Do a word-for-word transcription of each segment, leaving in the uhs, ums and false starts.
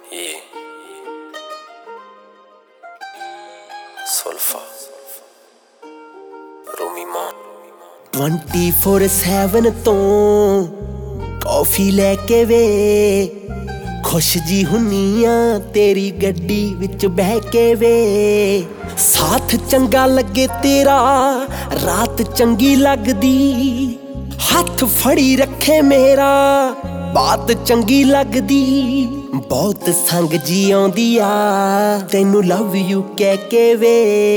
Yeah. Solfa. Rumi Maan. Twenty four seven ਤੋਂ coffee ਲੈ ਕੇ ਵੇ ਖੁਸ਼ ਜੀ ਹੁੰਨੀ ਆ ਤੇਰੀ ਗੱਡੀ ਵਿੱਚ ਬਹਿ ਕੇ ਵੇ ਸਾਥ ਚੰਗਾ ਲੱਗੇ ਤੇਰਾ ਰਾਤ ਚੰਗੀ ਲੱਗਦੀ ਹੱਥ ਫੜੀ ਰੱਖੇ ਮੇਰਾ ਬਾਤ ਚੰਗੀ ਲੱਗਦੀ ਬਹੁਤ ਸੰਗ ਜੀ ਆਉਂਦੀ ਆ ਤੈਨੂੰ ਲਵ ਯੂ ਕਹਿ ਕੇ ਵੇ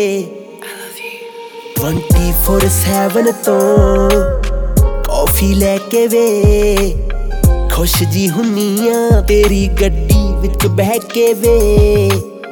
ਟਵੰਟੀ ਫੋਰ ਸੈਵਨ ਤੋਂ ਕੌਫੀ ਲੈ ਕੇ ਵੇ ਖੁਸ਼ ਜੀ ਹੁੰਨੀ ਆ ਤੇਰੀ ਗੱਡੀ ਵਿੱਚ ਬਹਿ ਕੇ ਵੇ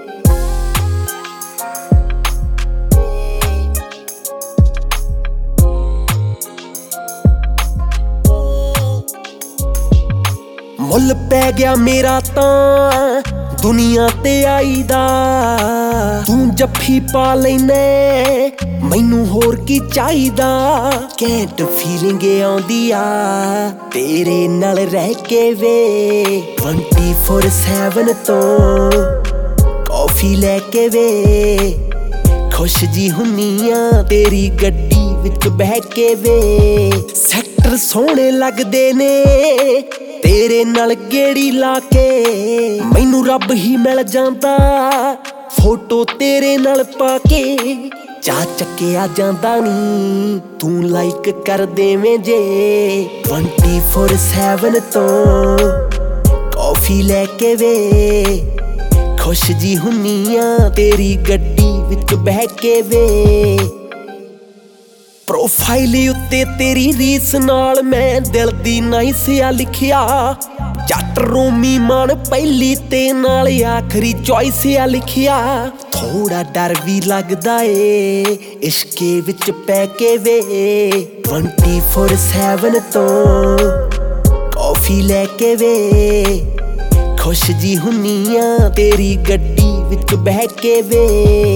ਮੁੱਲ ਪੈ ਗਿਆ ਮੇਰਾ ਤਾਂ ਦੁਨੀਆ ਤੇ ਆਈ ਦਾ ਤੂੰ ਜੱਫੀ ਪਾ ਲੈਨੇ ਮੈਨੂੰ ਹੋਰ ਕੀ ਚਾਹੀਦਾ ਕੈਂਟ ਫੀਲਿੰਗ ਆਉਂਦੀ ਆ ਤੇਰੇ ਨਾਲ ਰਹਿ ਕੇ ਵੇ ਟਵੰਟੀ ਫੋਰ ਸੈਵਨ ਤੋਂ ਕੌਫੀ ਲੈ ਕੇ ਵੇ ਖੁਸ਼ ਜੀ ਹੁੰਨੀ ਆ ਤੇਰੀ ਗੱਡੀ ਵਿੱਚ ਬਹਿ ਕੇ ਵੇ ਸੈਕਟਰ ਸੋਹਣੇ ਲੱਗਦੇ ਨੇ ਤੇਰੇ ਨਾਲ ਗੇੜੀ ਲਾ ਕੇ ਮੈਨੂੰ ਰੱਬ ਹੀ ਮਿਲ ਜਾਂਦਾ ਫੋਟੋ ਤੇਰੇ ਨਾਲ ਪਾ ਕੇ ਚਾਹ ਚੱਕਿਆ ਜਾਂਦਾ ਨੀ ਤੂੰ ਲਾਈਕ ਕਰ ਦੇਵੇਂ ਜੇ ਟਵੰਟੀ ਫੋਰ ਸੈਵਨ ਤੋਂ ਕੌਫੀ ਲੈ ਕੇ ਵੇ ਖੁਸ਼ ਜੀ ਹੁੰਨੀ ਆ ਤੇਰੀ ਗੱਡੀ ਵਿੱਚ ਬਹਿ ਕੇ ਵੇ ਪ੍ਰੋਫਾਈਲ ਉੱਤੇ ਤੇਰੀ ਰੀਸ ਨਾਲ ਮੈਂ ਦਿਲ ਦੀ ਨਾਈਸਿਆ ਲਿਖਿਆ ਜੱਟ ਰੂਮੀ ਮਾਨ ਪਹਿਲੀ ਤੇ ਨਾਲ ਆਖਰੀ ਚੋਇਸ ਆ ਲਿਖਿਆ ਥੋੜਾ ਡਰ ਵੀ ਲੱਗਦਾ ਏ ਇਸ਼ਕੇ ਵਿੱਚ ਪੈ ਕੇ ਵੇ ਟਵੰਟੀ ਫੋਰ ਸੈਵਨ ਤੋਂ ਕੌਫੀ ਲੈ ਕੇ ਵੇ ਖੁਸ਼ ਜੀ ਹੁੰਨੀ ਆ ਤੇਰੀ ਗੱਡੀ ਵਿੱਚ ਬਹਿ ਕੇ ਵੇ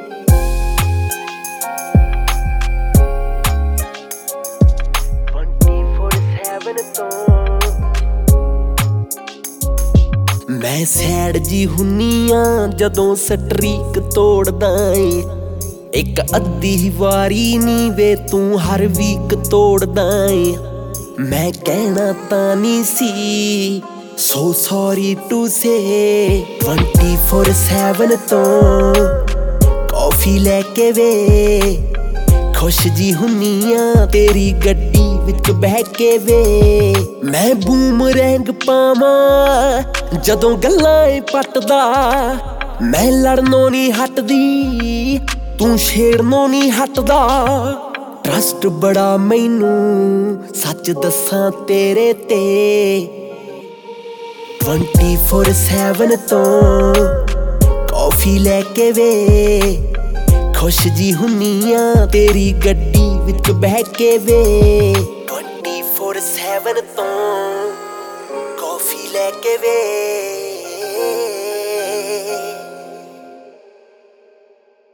ਮੈਂ ਸੈਡ ਜੀ ਹੁੰਨੀ ਆ ਜਦੋਂ ਸਟਰੀਕ ਤੋੜਦਾ ਏ ਇੱਕ ਅੱਧੀ ਵਾਰੀ ਨੀ ਵੇ ਤੂੰ ਹਰ ਵੀਕ ਤੋੜਦਾ ਏ ਮੈਂ ਕਹਿਣਾ ਤਾਂ ਨਹੀਂ ਸੀ so sorry to say twenty four seven ਤੋਂ ਕੌਫੀ ਲੈ ਕੇ ਵੇ ਖੁਸ਼ ਜੀ ਹੁੰਨੀ ਆ ਤੇਰੀ ਗੱਡੀ ਵਿੱਚ ਬਹਿ ਕੇ ਵੇ ਮੈਂ ਬੂਮਰੈਂਗ ਪਾਵਾਂ ਜਦੋਂ ਗੱਲਾਂ ਏ ਪੱਟਦਾ ਮੈਂ ਲੜਨੋਂ ਨਹੀਂ ਹਟਦੀ ਤੂੰ ਛੇੜਨੋਂ ਨਹੀਂ ਹਟਦਾ ਟਰਸਟ ਬੜਾ ਮੈਨੂੰ ਸੱਚ ਦੱਸਾਂ ਤੇਰੇ ਤੇ ਟਵੰਟੀ ਫੋਰ ਸੈਵਨ ਤੋਂ ਕੌਫੀ ਲੈ ਕੇ ਵੇ ਖੁਸ਼ ਜੀ ਹੁੰਨੀ ਆ ਤੇਰੀ ਗੱਡੀ ਵਿੱਚ ਬਹਿ ਕੇ ਵੇ ਟਵੰਟੀ ਫੋਰ ਸੈਵਨ ਤੋਂ ਕੌਫੀ ਲੈ ਕੇ ਵੇ